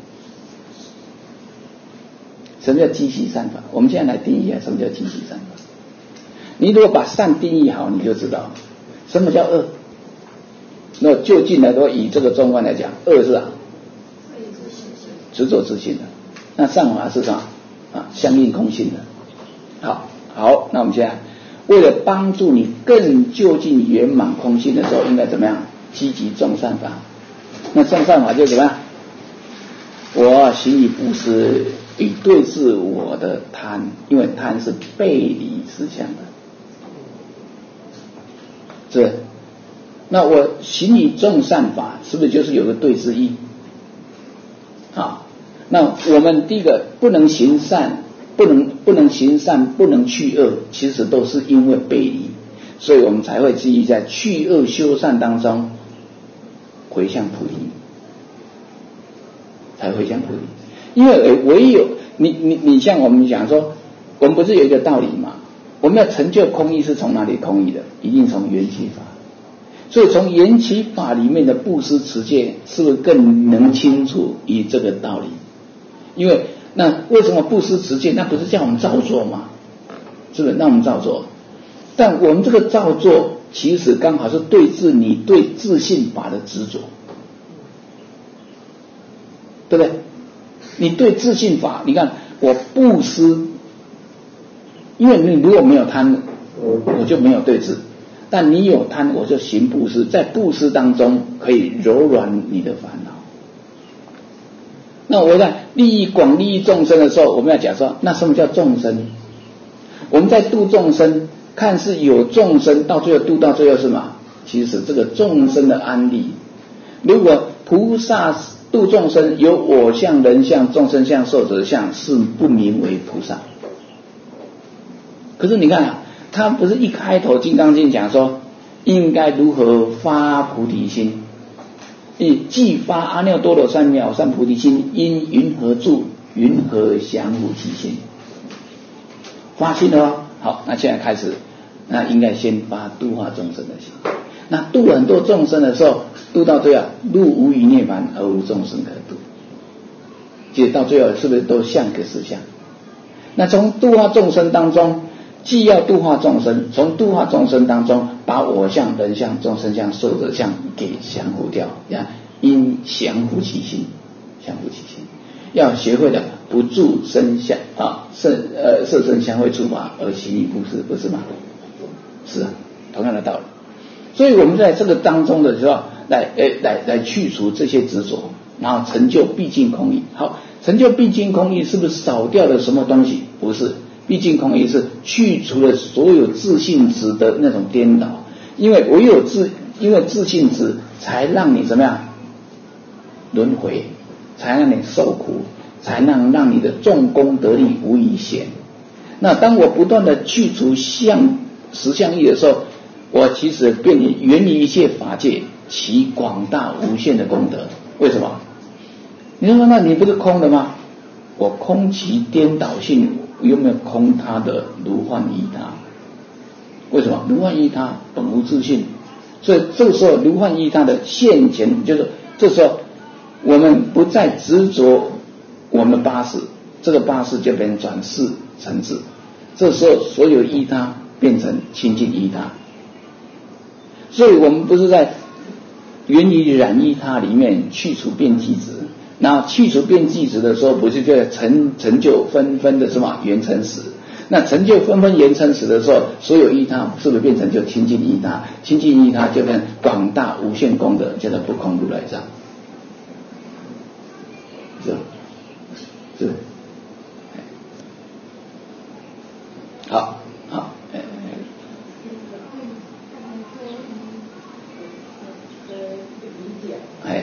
什么叫积极善法？我们现在来定义一下什么叫积极善法。你如果把善定义好，你就知道什么叫恶。那就近来说，以这个中观来讲，恶是啊，执着自性的。那善法是啥？啊，相应空性的。好，好，那我们现在为了帮助你更就近圆满空性的时候，应该怎么样？积极种善法。那种善法就怎么样？我行以布施，以对治我的贪，因为贪是背离实相的，是。那我行以种善法，是不是就是有个对治意？好，那我们第一个不能行善，不能不能行善，不能去恶，其实都是因为背离，所以我们才会基于在去恶修善当中回向菩提，才回向菩提。因为唯有你你你像我们讲说，我们不是有一个道理嘛？我们要成就空义是从哪里空义的？一定从缘起法。所以从缘起法里面的布施持戒，是不是更能清楚于这个道理？因为那为什么布施持戒？那不是叫我们照做吗？是不是？让我们照做。但我们这个照做，其实刚好是对治你对自信法的执着，对不对？你对自信法，你看我布施，因为你如果没有贪，我就没有对治。但你有贪，我就行布施，在布施当中可以柔软你的烦恼。那我在利益广利益众生的时候，我们要讲说，那什么叫众生？我们在度众生，看似有众生，到最后度到最后是什么？其实这个众生的安利，如果菩萨度众生有我相、人相、众生相、寿者相，是不名为菩萨。可是你看啊，他不是一开头《金刚经》讲说应该如何发菩提心？既发阿耨多罗三藐三菩提心，因云何住？云何降伏其心？发心了哦。好，那现在开始，那应该先发度化众生的心。那度很多众生的时候，度到最后，入无余涅槃而无众生可度。其实到最后是不是都相可实相？那从度化众生当中，既要度化众生，从度化众生当中，把我相、人相、众生相、寿者相给降伏掉，呀，因降伏其心，降伏其心，要学会的不住声相啊，色呃色声香味触法而行以布施，不是吗？是啊，同样的道理。所以我们在这个当中的时候，来来来来去除这些执着，然后成就毕竟空义。好，成就毕竟空义，是不是少掉了什么东西？不是。毕竟空义是去除了所有自信执的那种颠倒，因为唯有自，因为自信执才让你怎么样轮回，才让你受苦，才让让你的众功德力无以显。那当我不断的去除相实相义的时候，我其实便远离一切法界，其广大无限的功德。为什么？你说那你不是空的吗？我空其颠倒性，有没有空它的如幻依他？为什么？如幻依他本无自性，所以这个时候如幻依他的现前，就是这时候我们不再执着我们八识，这个八识就变成转世成智，这时候所有依他变成清净依他，所以我们不是在源于染依他里面去除变计执。那去除变计执的时候，不是就成成就纷纷的什么圆成实？那成就纷纷圆成实的时候，所有依他是不是变成就清净依他？清净依他就变广大无限功德，叫做不空如来藏。是是，好好，哎。哎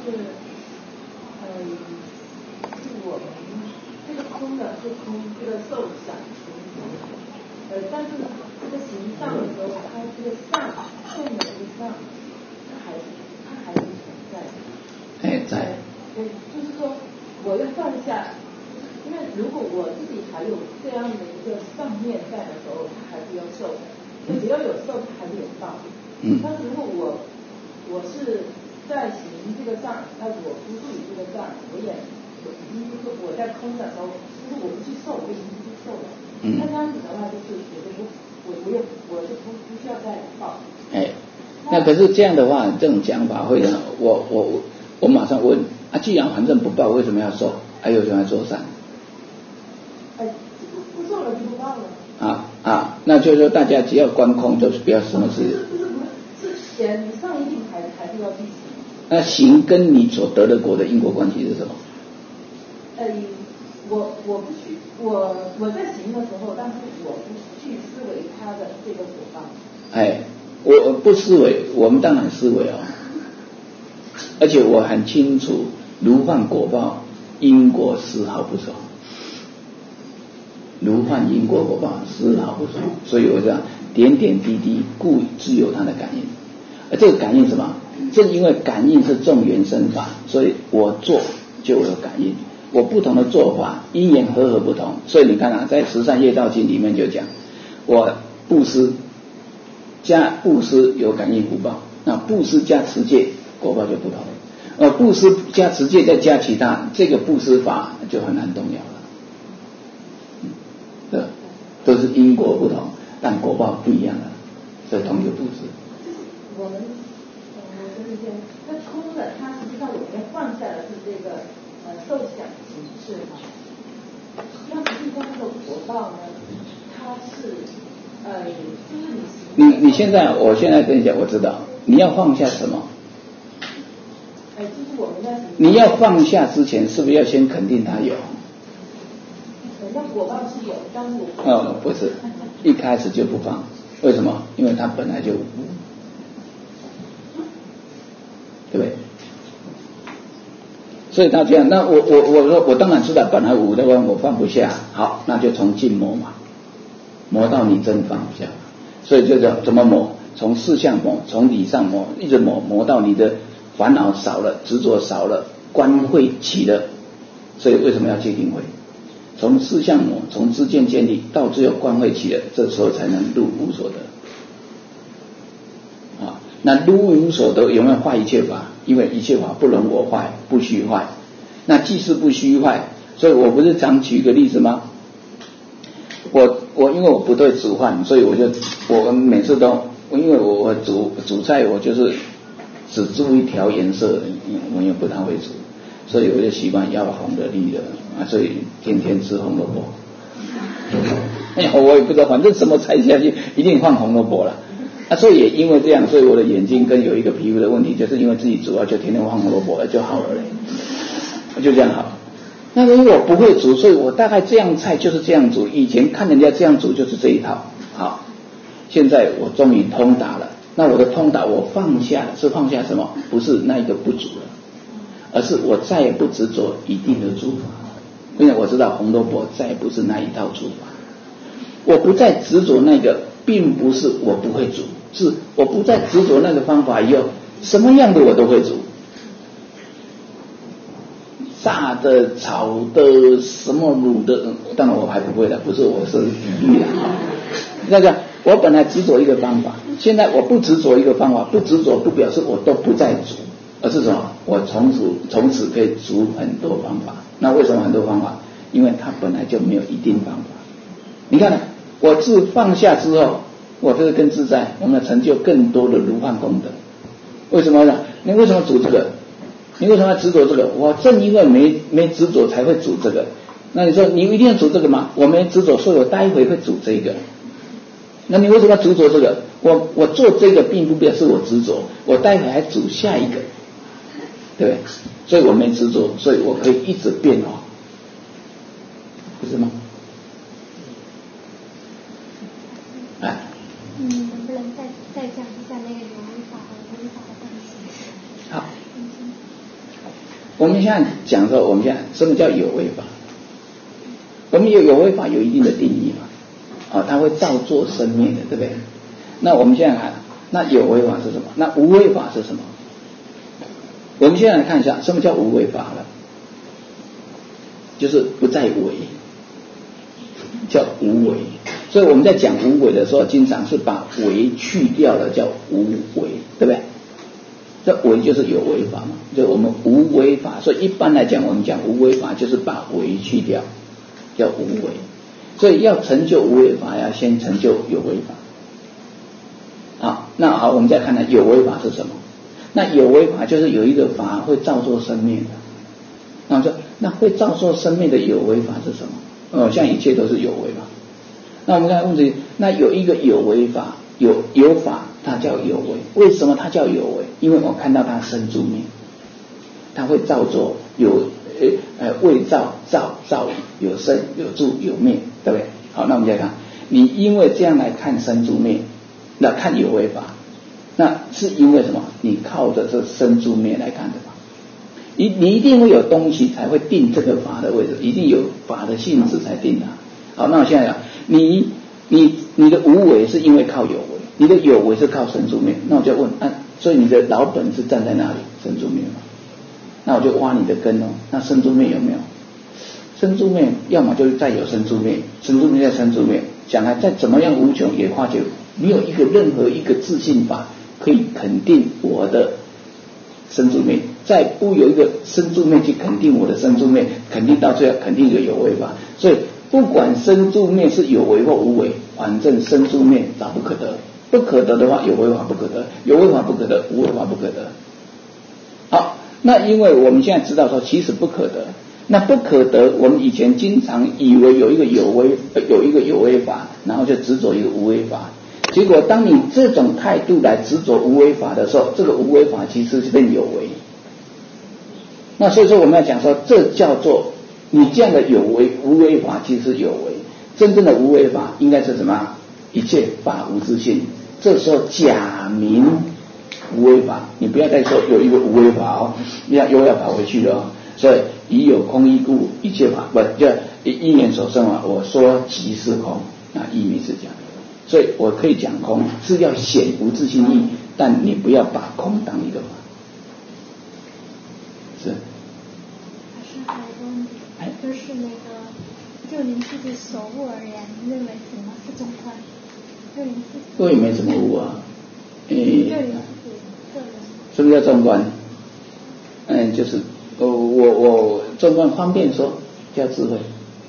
是空，这个受想行识，呃，但是这个行上的时候，它这个上动的这个上，它还是它还是存在的。 哎，在。 对，就是说，我要放下，因为如果我自己还有这样的一个上面在的时候，它还是要受的。就只要有受，它还是有报。嗯。但是如果我我是在行这个上，那我不注意这个上，我也我已经就是我在空的时候。就是我不去受，我已经不去受了。嗯。那这样子的话，就是我就不，我不用，我就不不需要再报。 哎，那可是这样的话，这种讲法会让我我我我马上问啊，既然反正不报，为什么要受？还有什么要做善？ 哎，不受了就不报了。 啊啊， 那就是说大家只要观空，就是不要什么事。 不是不是是贤，你上一定还还是要去行。 那行跟你所得的果的因果关系是什么？ 呃，我我不去，我我在行的时候，但是我不去思维他的这个果报。 哎，我不思维，我们当然思维哦，而且我很清楚如幻果报因果丝毫不爽，如幻因果果报丝毫不爽，所以我讲点点滴滴故自有它的感应，而这个感应什么？正因为感应是众缘生法，所以我做就有感应。我不同的做法，因缘和合不同，所以你看啊，在《十善业道经》里面就讲，我布施加布施有感应福报，那布施加持戒果报就不同。呃，布施加持戒再加其他，这个布施法就很难动摇了。嗯，对，都是因果不同，但果报不一样的，所以同一个布施。 我们呃，我跟你讲，那空的，它实际上我们要放下的是这个呃受想行识嘛。那实际上这个果报呢，它是呃，就是你你你现在，我现在跟你讲，我知道你要放下什么。 哎，就是我们在你要放下之前，是不是要先肯定它有？ 那果报是有，但是我哦，不是，一开始就不放，为什么？因为它本来就无，对不对？所以他这样，那我我我说我当然知道本来无的话我放不下，好，那就从静磨嘛，磨到你真放不下，所以就叫怎么磨？从事相磨，从理上磨，一直磨磨到你的烦恼少了，执着少了，观慧起了。所以为什么要戒定慧？从事相磨，从知见建立到最后观慧起了，这时候才能入无所得。啊，那入无所得有没有坏一切法？因为一切法不能我坏，不虚坏。那既是不虚坏，所以我不是常举一个例子吗？我我因为我不对煮饭，所以我就我每次都因为我我煮煮菜我就是只注一条颜色，我也不太会煮，所以我就习惯要红的绿的啊，所以天天吃红萝卜。哎呀，我也不知道，反正什么菜下去一定放红萝卜了。啊，所以也因为这样，所以我的眼睛跟有一个皮肤的问题，就是因为自己煮啊，就天天放红萝卜了就好了嘞，就这样好。那因为我不会煮，所以我大概这样菜就是这样煮，以前看人家这样煮就是这一套。好，现在我终于通达了。那我的通达，我放下了，是放下什么？不是那一个不煮了，而是我再也不执着一定的煮法，因为我知道红萝卜再也不是那一套煮法，我不再执着那个，并不是我不会煮，是我不再执着那个方法以后，什么样的我都会煮。炸的、炒的、什么卤的，当然我还不会的，不是我是比喻的啊。那个我本来执着一个方法，现在我不执着一个方法，不执着不表示我都不再煮，而是什么？我从此从此可以煮很多方法。那为什么很多方法？因为它本来就没有一定方法。你看呢？我自放下之后，我这个更自在，我们成就更多的如幻功德。为什么呢？你为什么煮这个？你为什么要执着这个？我正因为没没执着才会煮这个。那你说你一定要煮这个吗？我没执着，所以我待会会煮这个。那你为什么要执着这个？我我做这个并不表示我执着，我待会还煮下一个，对不对？所以我没执着，所以我可以一直变化，不是吗？哎， 嗯，能不能再再讲一下那个有为法和无为法的关系？ 好，我们现在讲说，我们现在什么叫有为法？我们有有为法有一定的定义嘛？啊、哦，它会照作生灭的，对不对？那我们现在看，那有为法是什么？那无为法是什么？我们现在来看一下，什么叫无为法了？就是不再为，叫无为。所以我们在讲无为的时候，经常是把为去掉了，叫无为，对不对？这为就是有为法嘛，就我们无为法。所以一般来讲，我们讲无为法就是把为去掉，叫无为。所以要成就无为法，要先成就有为法。好，那好，我们再看看有为法是什么？那有为法就是有一个法会造作生灭的。那我说，那会造作生灭的有为法是什么？哦，像一切都是有为嘛。 那我们看问题，那有一个有为法，有有法，它叫有为。为什么它叫有为？因为我看到它生住灭，它会造作有呃呃未造造造有生有住有灭，对不对？好，那我们再看，你因为这样来看生住灭，那看有为法，那是因为什么？你靠着这生住灭来看的法。你你一定会有东西才会定这个法的位置，一定有法的性质才定的。好，那我现在讲，你你你的无为是因为靠有为，你的有为是靠生住灭。那我就问，啊，所以你的老本是站在哪里？生住灭嘛。那我就挖你的根哦。那生住灭有没有？生住灭要么就是再有生住灭，生住灭再生住灭，将来再怎么样无穷也化解，没有一个任何一个自性法可以肯定我的生住灭，再不有一个生住灭去肯定我的生住灭，肯定到最后肯定一个有为法。所以不管生住灭是有为或无为，反正生住灭早不可得，不可得的话有为法不可得，有为法不可得，无为法不可得。好，那因为我们现在知道说其实不可得，那不可得我们以前经常以为有一个有为有一个有为法，然后就执着一个无为法，结果当你这种态度来执着无为法的时候，这个无为法其实是变有为。那所以说我们要讲说，这叫做你这样的有为无为法其实是有为，真正的无为法应该是什么？一切法无自性。这时候假名无为法，你不要再说有一个无为法哦，你要又要跑回去了哦。所以以有空依故，一切法不就一念所生啊？我说即是空，那义名是讲。所以我可以讲空，是要显无自性义，但你不要把空当一个法。是。 还是还有一个问题，就是那个，就您自己所悟而言，认为什么是中观？就您自己。 我也没什么悟啊。诶、欸。 就您自己个人。 什么叫中观？嗯，就是我我我中观方便说叫智慧，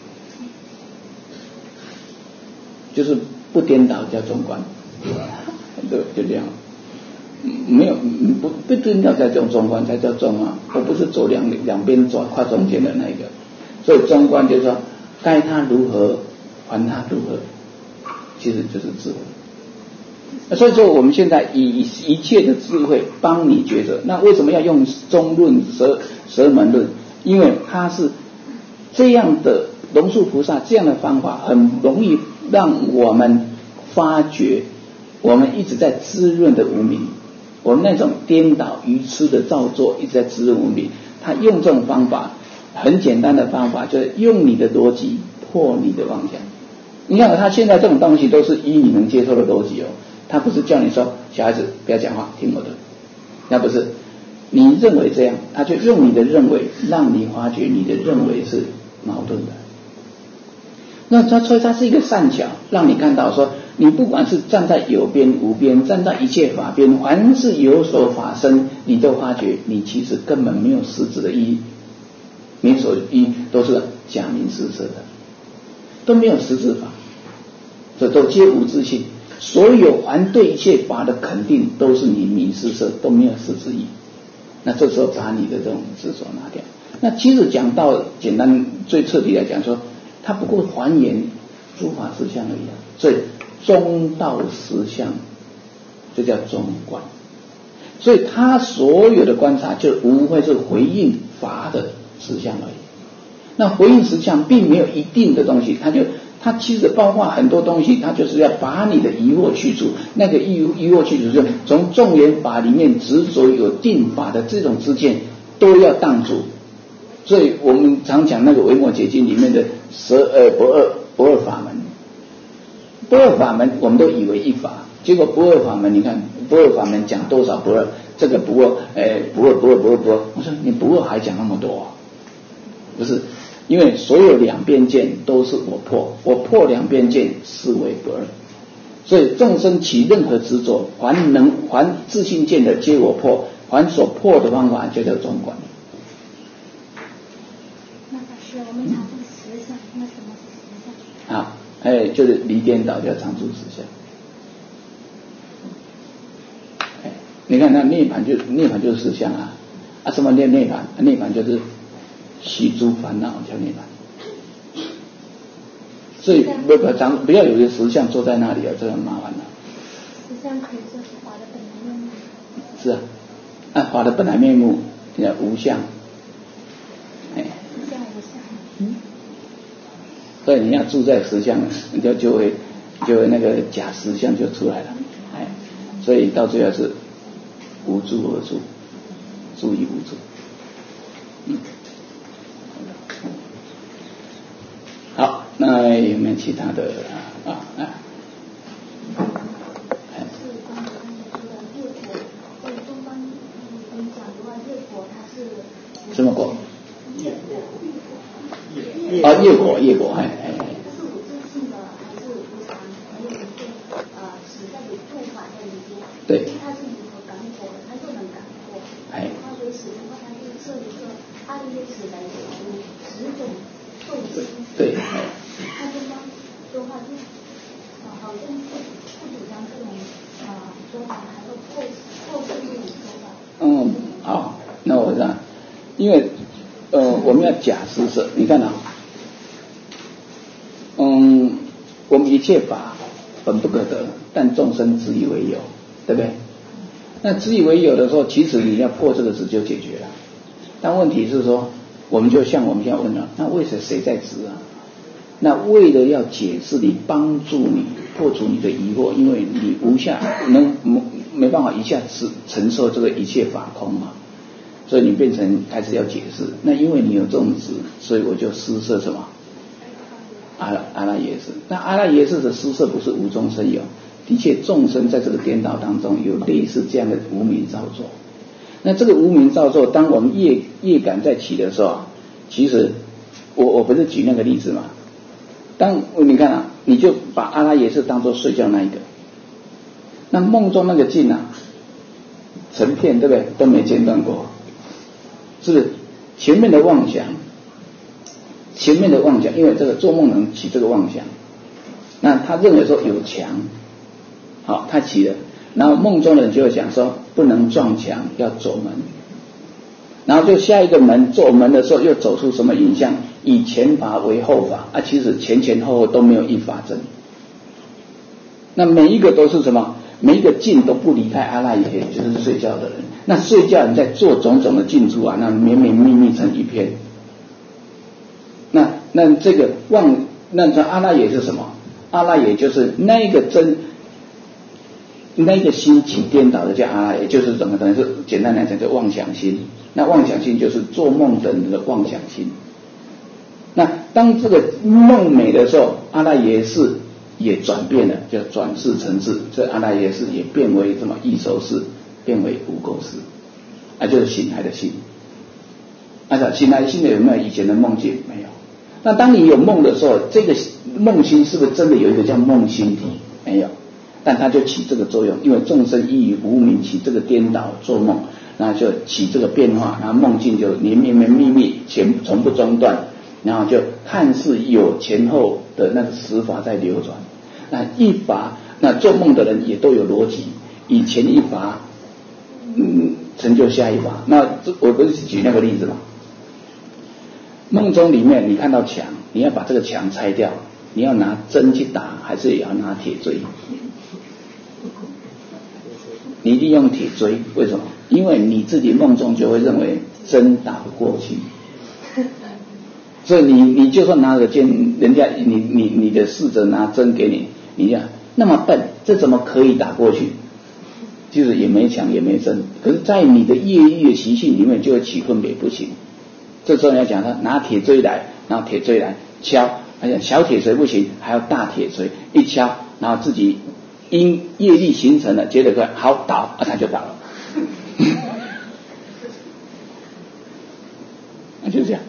就是不颠倒叫中观，对，就这样。没有不不颠倒才叫中观，才叫中啊！我不是走两两边走跨中间的那个，所以中观就是说，该他如何还他如何，其实就是智慧。所以说我们现在以一切的智慧帮你抉择。那为什么要用中论蛇蛇门论？因为它是这样的龙树菩萨这样的方法，很容易让我们发觉我们一直在滋润的无明，我们那种颠倒愚痴的造作一直在滋润无明。他用这种方法，很简单的方法，就是用你的逻辑破你的妄想。你看他现在这种东西都是依你能接受的逻辑哦。他不是叫你说小孩子不要讲话，听我的，那不是，你认为这样，他就用你的认为让你发觉你的认为是矛盾的。那他所以它是一个善巧，让你看到说，你不管是站在有边无边，站在一切法边，凡是有所法生，你都发觉你其实根本没有实质的意义，你所依都是假名实色的，都没有实质法，这都皆无自性。所有凡对一切法的肯定都是你名实色，都没有实质意义。那这时候把你的这种执着拿掉。那其实讲到简单最彻底来讲说，它不过还原诸法实相而已啊。所以中道实相，这叫中观。所以他所有的观察就无非是回应法的实相而已。那回应实相并没有一定的东西，它就它其实包括很多东西，它就是要把你的疑惑去除。那个疑疑惑去除，就是从众缘法里面执着有定法的这种知见都要当除。所以我们常讲那个维摩诘经里面的十呃不二不二法门，不二法门我们都以为一法，结果不二法门，你看不二法门讲多少不二，这个不二，哎不二不二不二不二，我说你不二还讲那么多啊？不是。因为所有两边见都是我破，我破两边见是为不二，所以众生起任何执着，凡能凡自性见的皆我破，凡所破的方法就叫中观。 那法师，我们常住实相，那什么是实相？ 啊，哎，就是离颠倒叫常住实相。哎，你看那涅槃就涅槃就是实相啊，啊什么涅涅槃？涅槃就是息诸烦恼叫涅槃， 所以不不常不要有个实相坐在那里啊，这很麻烦了。 实相可以说是法的本来面目。 是啊，啊法的本来面目叫无相，哎。 实相无相。 嗯。所以你要住在实相，你就就会就会那个假实相就出来了，哎，所以到最后是无住而住，住亦无住。嗯。好，那有没有其他的啊啊？什么果？业果。啊，业果，业果，哎哎。 是无自性的，还是无常？还有一个呃，实在有做法在里面。 对。 它是如何感果的？它就能感果。 哎。 它为使的话，它就这一个阿赖耶识来解除十种受性。 对。 它这方说话就啊，好像不不主张这种啊说法，还有后后世这种说法。 嗯，好，那我让，因为呃我们要假施舍，你看啊，嗯，我们一切法本不可得，但众生执以为有，对不对？那执以为有的时候，其实你要破这个执就解决了。但问题是说，我们就像我们现在问了，那为什么谁在执啊？那为了要解释你，帮助你破除你的疑惑，因为你无下能没办法一下子承受这个一切法空嘛，所以你变成开始要解释。那因为你有这种执，所以我就施设什么阿阿赖耶识。那阿赖耶识的施设不是无中生有，的确众生在这个颠倒当中有类似这样的无明造作。那这个无明造作，当我们业业感在起的时候，其实我我不是举那个例子嘛。当你看啊，你就把阿赖耶识当作睡觉那一个，那梦中那个境啊，成片对不对？都没间断过，是不是？前面的妄想，前面的妄想，因为这个做梦能起这个妄想，那他认为说有墙，好，他起了，然后梦中的人就会想说不能撞墙，要走门，然后就下一个门走门的时候又走出什么影像？以前法为后法啊，其实前前后后都没有一法真。那每一个都是什么？每一个境都不离开阿赖耶，就是睡觉的人。那睡觉人在做种种的境处啊，那绵绵密密成一片。那那这个妄，那这阿赖耶是什么？阿赖耶就是那个真，那个心起颠倒的叫阿赖耶，就是怎么可能是简单来讲叫妄想心。那妄想心就是做梦的人的妄想心。那当这个梦美的时候，阿赖耶识也转变了，叫转世成智，这阿赖耶识也变为什么异熟识，变为无垢识，啊，就是醒来的心。啊，醒来的心有没有以前的梦境？没有。那当你有梦的时候，这个梦心是不是真的有一个叫梦心体？没有，但它就起这个作用，因为众生依于无明起这个颠倒做梦，然后就起这个变化，然后梦境就连绵绵密密，前从不中断。然后就看似有前后的那个实法在流转，那一法，那做梦的人也都有逻辑，以前一法，嗯，成就下一法。那这我不是举那个例子吗？梦中里面你看到墙，你要把这个墙拆掉，你要拿针去打，还是也要拿铁锥？你一定用铁锥，为什么？因为你自己梦中就会认为针打不过去。所以你你就算拿着剑，人家你你你的侍者拿针给你，你讲那么笨，这怎么可以打过去？就是也没枪也没针，可是在你的业力的习性里面就会起分别不行。这时候你要讲他拿铁锥来，然后铁锥来敲，而且小铁锤不行，还要大铁锤一敲，然后自己因业力形成了，接着说好倒，啊他就倒了，那就这样。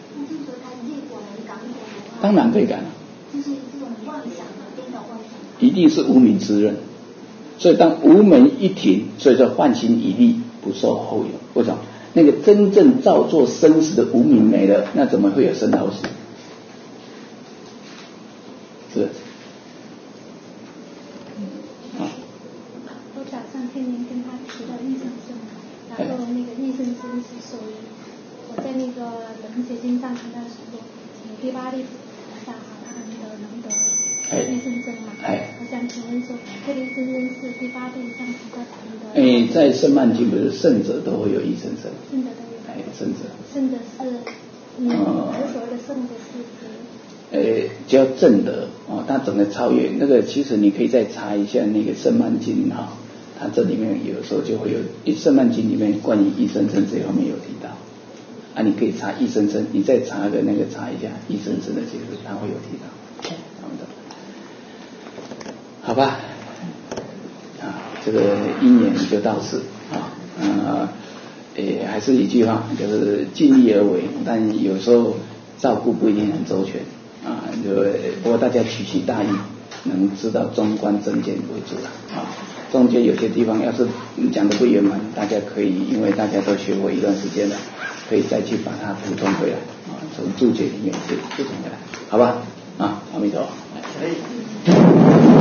当然可以改了， 就是这种妄想的颠倒妄想， 一定是无明之任。所以当无明一停，所以说幻心一立，不受后有。为什么？那个真正造作生死的无明没了，那怎么会有生老死？是。 啊。我早上天天跟他提到益生生，然后那个益生生是属于我在那个人结经上看到说，第八粒菩萨和他们的能得益生症嘛。 哎， 我想请问说，这个益生症是第八遍上提到谈的。 哎，在圣曼经不是圣者都会有益生症。 圣者都有。 哎，圣者。 圣者是，嗯，有所谓的圣者是指。 呃，叫正德哦，它怎么超越那个？其实你可以再查一下那个圣曼经哈、哦，它这里面有时候就会有圣曼经里面关于益生症这方面有提到啊，你可以查益生症，你再查个那个查一下益生症的解释，它会有提到，好的，好吧，啊，这个因缘就到此啊，呃，诶，还是一句话，就是尽力而为，但有时候照顾不一定很周全。啊，就不过大家取其大义，能知道中观正见为主了啊。中间有些地方要是讲的不圆满，大家可以因为大家都学过一段时间了，可以再去把它补充回来啊，从注解里面去补充回来，好吧？啊，阿弥陀佛。